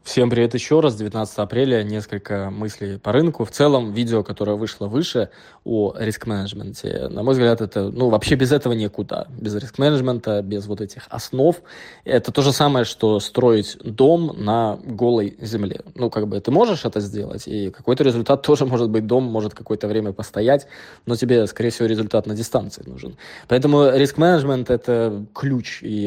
Всем привет еще раз. 19 апреля. Несколько мыслей по рынку. В целом, видео, которое вышло выше о риск-менеджменте, на мой взгляд, это, вообще без этого никуда. Без риск-менеджмента, без вот этих основ. Это то же самое, что строить дом на голой земле. Ты можешь это сделать, и какой-то результат тоже может быть. Дом может какое-то время постоять, но тебе, скорее всего, результат на дистанции нужен. Поэтому риск-менеджмент – это ключ, и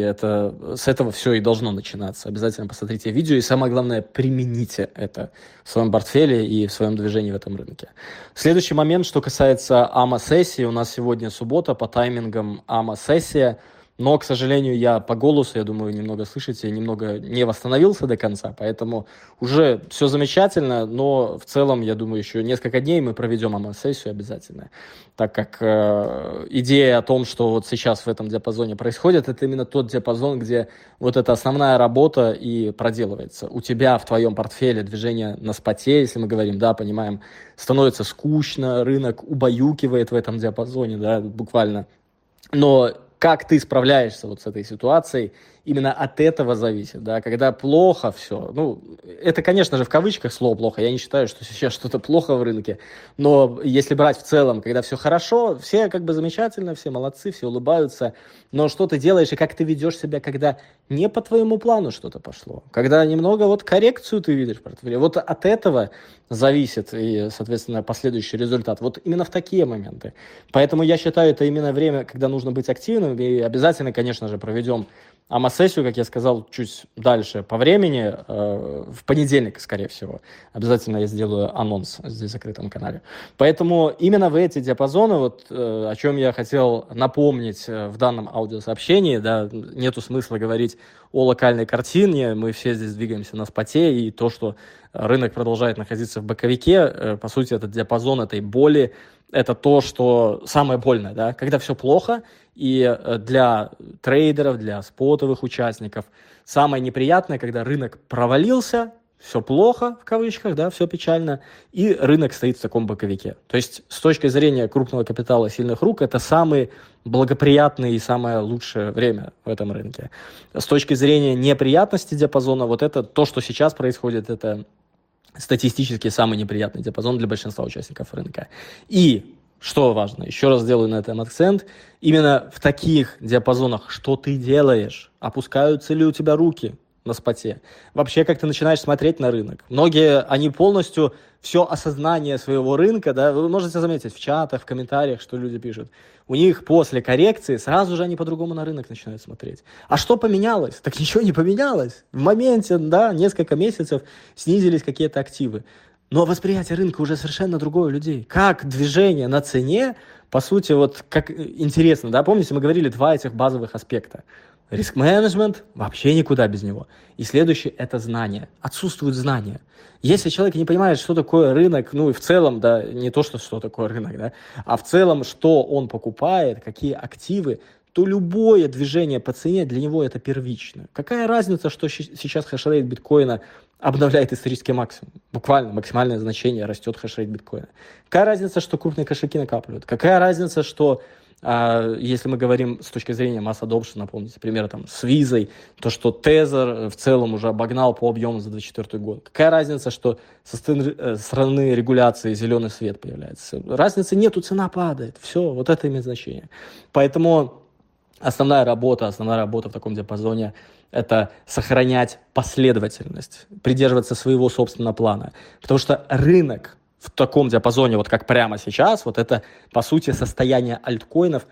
с этого все и должно начинаться. Обязательно посмотрите видео, и самое главное, примените это в своем портфеле и в своем движении в этом рынке. Следующий момент, что касается АМА-сессии. У нас сегодня суббота, по таймингам АМА-сессия. Но, к сожалению, я по голосу, я думаю, немного слышите, немного не восстановился до конца, поэтому уже все замечательно, но в целом, я думаю, еще несколько дней мы проведем АМА-сессию обязательно, так как идея о том, что вот сейчас в этом диапазоне происходит, это именно тот диапазон, где вот эта основная работа и проделывается. У тебя в твоем портфеле движение на споте, если мы говорим, да, понимаем, становится скучно, рынок убаюкивает в этом диапазоне, да, буквально, но как ты справляешься вот с этой ситуацией, именно от этого зависит, да, когда плохо все, это, конечно же, в кавычках слово «плохо», я не считаю, что сейчас что-то плохо в рынке, но если брать в целом, когда все хорошо, все замечательно, все молодцы, все улыбаются, но что ты делаешь и как ты ведешь себя, когда не по твоему плану что-то пошло, когда немного коррекцию ты видишь в портфеле, вот от этого зависит и, соответственно, последующий результат, вот именно в такие моменты. Поэтому я считаю, это именно время, когда нужно быть активным, и обязательно, конечно же, проведем АМА-сессию, как я сказал, чуть дальше по времени, в понедельник, скорее всего. Обязательно я сделаю анонс здесь в закрытом канале. Поэтому именно в эти диапазоны, о чем я хотел напомнить в данном аудиосообщении, да, нету смысла говорить о локальной картине, мы все здесь двигаемся на споте, и то, что рынок продолжает находиться в боковике, по сути, этот диапазон этой боли, это то, что самое больное, да, когда все плохо, и для трейдеров, для спотовых участников самое неприятное, когда рынок провалился, все плохо, в кавычках, да, все печально, и рынок стоит в таком боковике. То есть с точки зрения крупного капитала сильных рук, это самые благоприятные и самое лучшее время в этом рынке. С точки зрения неприятности диапазона, вот это то, что сейчас происходит, это статистически самый неприятный диапазон для большинства участников рынка. И что важно, еще раз делаю на этом акцент, именно в таких диапазонах, что ты делаешь, опускаются ли у тебя руки на споте, вообще как ты начинаешь смотреть на рынок. Многие, они полностью все осознание своего рынка, да, вы можете заметить в чатах, в комментариях, что люди пишут, у них после коррекции сразу же они по-другому на рынок начинают смотреть. А что поменялось? Так ничего не поменялось. В моменте, да, несколько месяцев снизились какие-то активы. Но восприятие рынка уже совершенно другое у людей. Как движение на цене, по сути, как интересно, да, помните, мы говорили два этих базовых аспекта. Риск-менеджмент, вообще никуда без него. И следующее – это знание. Отсутствуют знания. Если человек не понимает, что такое рынок, и в целом, да, не то, что такое рынок, да, а в целом, что он покупает, какие активы, то любое движение по цене для него это первично. Какая разница, что сейчас хешрейт биткоина обновляет исторический максимум? Буквально максимальное значение растет хешрейт биткоина. Какая разница, что крупные кошельки накапливают? Какая разница, что если мы говорим с точки зрения масс adoption, напомните, пример с визой, то, что Тезер в целом уже обогнал по объему за 2024 год. Какая разница, что со стороны регуляции зеленый свет появляется? Разницы нету, цена падает. Все, вот это имеет значение. Поэтому основная работа в таком диапазоне – это сохранять последовательность, придерживаться своего собственного плана. Потому что рынок в таком диапазоне, как прямо сейчас, это, по сути, состояние альткоинов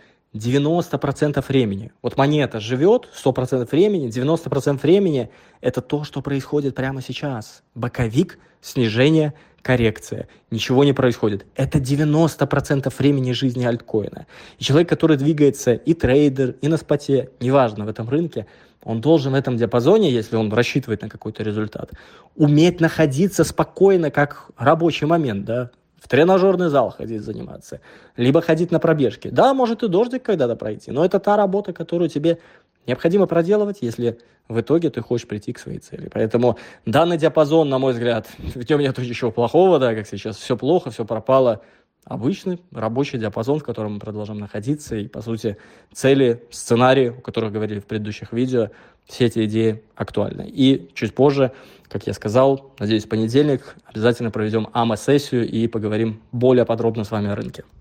90% времени. Монета живет 100% времени, 90% времени – это то, что происходит прямо сейчас. Боковик, снижение, коррекция. Ничего не происходит. Это 90% времени жизни альткоина. И человек, который двигается и трейдер, и на споте, неважно в этом рынке, он должен в этом диапазоне, если он рассчитывает на какой-то результат, уметь находиться спокойно, как рабочий момент, да, в тренажерный зал ходить заниматься, либо ходить на пробежки. Да, может и дождик когда-то пройти, но это та работа, которую тебе необходимо проделывать, если в итоге ты хочешь прийти к своей цели. Поэтому данный диапазон, на мой взгляд, в нем нет ничего плохого, да, как сейчас все плохо, все пропало. Обычный рабочий диапазон, в котором мы продолжаем находиться, и, по сути, цели, сценарии, о которых говорили в предыдущих видео, все эти идеи актуальны. И чуть позже, как я сказал, надеюсь, в понедельник обязательно проведем АМА-сессию и поговорим более подробно с вами о рынке.